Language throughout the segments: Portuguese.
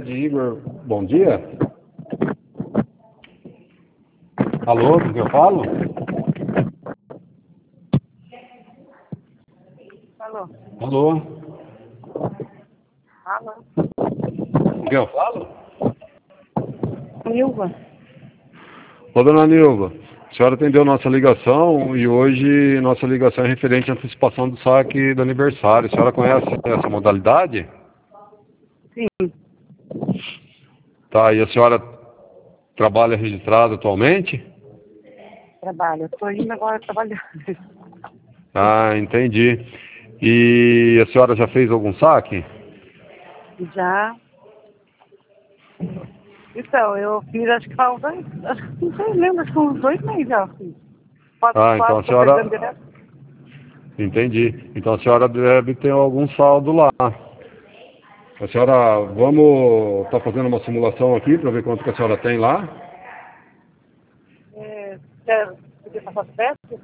Fred, Igor, bom dia. Alô, com quem eu falo? Alô? Alô, Alô? com quem eu falo? Nilva? Ô, dona Nilva, a senhora atendeu nossa ligação e hoje nossa ligação é referente à antecipação do saque do aniversário. A senhora conhece essa modalidade? Sim, Tá, e a senhora trabalha registrada atualmente? trabalho. Estou indo agora trabalhar. Ah, entendi. E a senhora já fez algum saque? Já. Então, eu fiz, acho que falta, acho que não sei, lembro, acho que uns 2 meses já fiz. Ah, então a Estou pegando senhora... direto. Entendi. Então a senhora deve ter algum saldo lá. A senhora, vamos estar fazendo uma simulação aqui para ver quanto que a senhora tem lá? Quer passar as peças?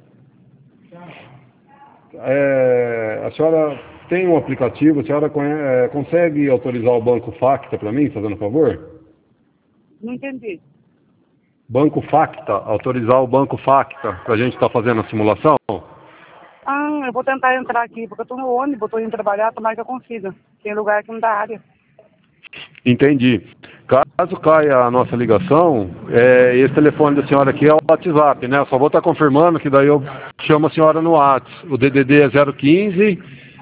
A senhora tem um aplicativo, a senhora consegue autorizar o Banco Facta para mim, fazendo favor? Não entendi. Banco Facta, autorizar o Banco Facta para a gente estar fazendo a simulação? Ah, eu vou tentar entrar aqui, porque eu estou no ônibus, estou indo trabalhar, tomara que eu consiga. Tem lugar aqui não dá área. Entendi. Caso caia a nossa ligação, esse telefone da senhora aqui é o WhatsApp, né? Eu só vou estar confirmando que daí eu chamo a senhora no WhatsApp. O DDD é 015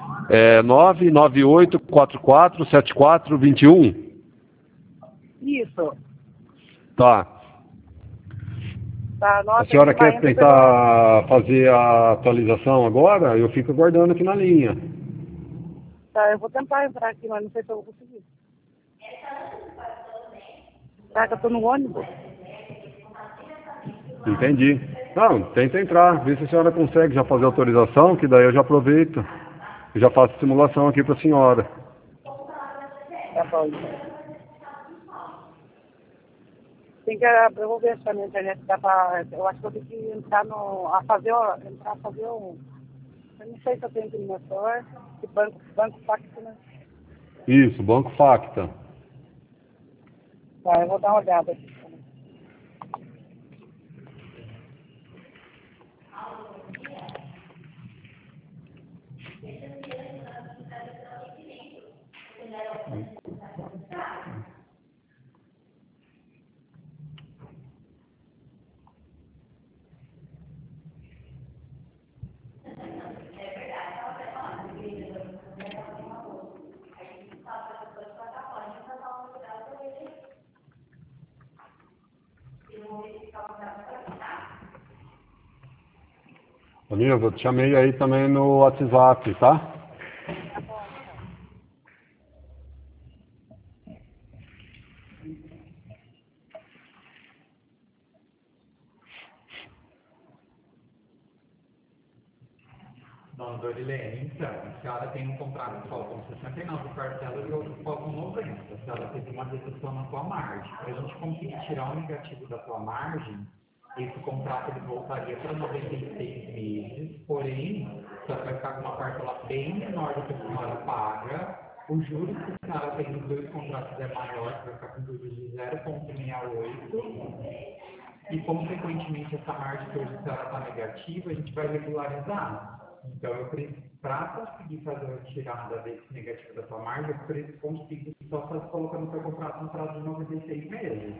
998447421. Isso. Tá. Tá, A nossa, senhora aqui vai quer entrar pela... tentar fazer a atualização agora? Eu fico aguardando aqui na linha. Tá, eu vou tentar entrar aqui, mas não sei se eu vou conseguir. Tá, que eu tô no ônibus. Entendi. Não, tenta entrar. Vê se a senhora consegue já fazer a autorização, que daí eu já aproveito. Eu já faço simulação aqui para a senhora. Tá bom, então. Tem que, eu vou ver se a minha internet dá pra... Eu acho que eu tenho que entrar no... A fazer, entrar a fazer um... Eu não sei se eu tenho aqui no meu celular. Que banco Pacto, né? Isso, Banco Facta. Tá, eu vou dar uma olhada aqui. Amigo, eu te chamei aí também no WhatsApp, tá? Tá bom, então. Dona Dorilene, então, a senhora tem um contrato que faltam 69 parcelas e outro que faltam 90. A senhora teve uma dedução na sua margem. Para a gente conseguir tirar o negativo da sua margem, esse contrato ele voltaria para 96 meses, porém, a senhora vai ficar com uma parcela bem menor do que a senhora paga. Os juros que a senhora tem nos dois contratos é maior, você vai ficar com juros de 0,68. E, consequentemente, essa margem que hoje a senhora está negativa, a gente vai regularizar. Então, para conseguir fazer a retirada desse negativo da sua margem, eu consigo só colocando o seu contrato no prazo de 96 meses.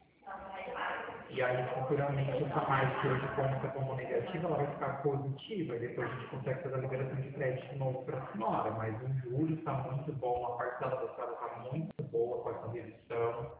E aí, futuramente, essa margem que hoje conta como negativa, ela vai ficar positiva. E depois a gente consegue fazer a liberação de crédito novo para a senhora. Mas o juros está muito bom, a parcela da senhora está muito boa com essa redução.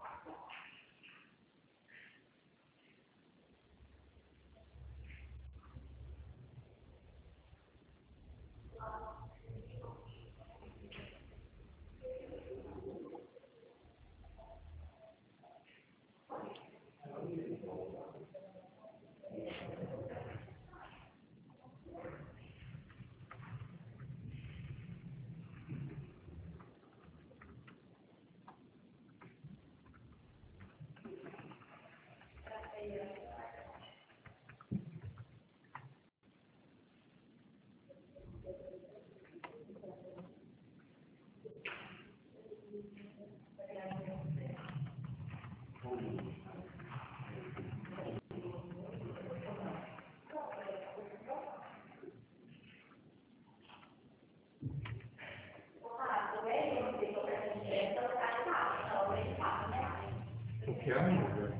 O que, amiga?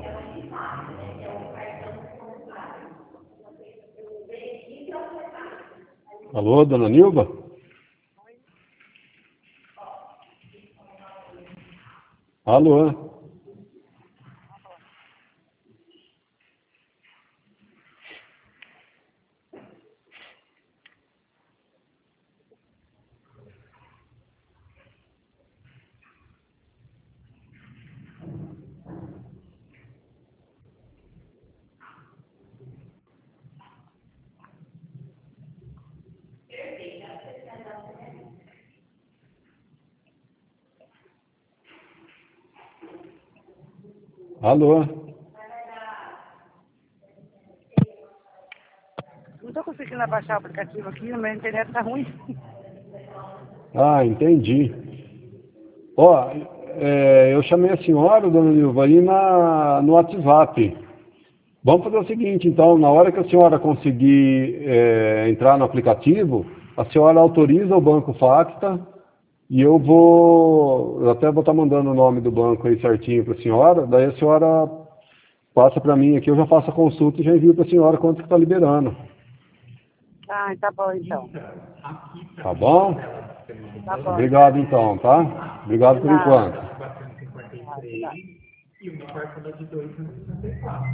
Alô, dona Nilva? Alô? Alô? Não estou conseguindo baixar o aplicativo aqui, a minha internet está ruim. Ah, entendi. Ó, eu chamei a senhora, dona Nilva, aí no WhatsApp. Vamos fazer o seguinte, então, na hora que a senhora conseguir entrar no aplicativo, a senhora autoriza o Banco Facta e eu até vou estar mandando o nome do banco aí certinho para a senhora, daí a senhora passa para mim aqui, eu já faço a consulta e já envio para a senhora quanto que está liberando. Ah, tá bom então. Tá bom? Tá bom. Obrigado então, tá? Obrigado por enquanto. 453 e uma parcela de 264.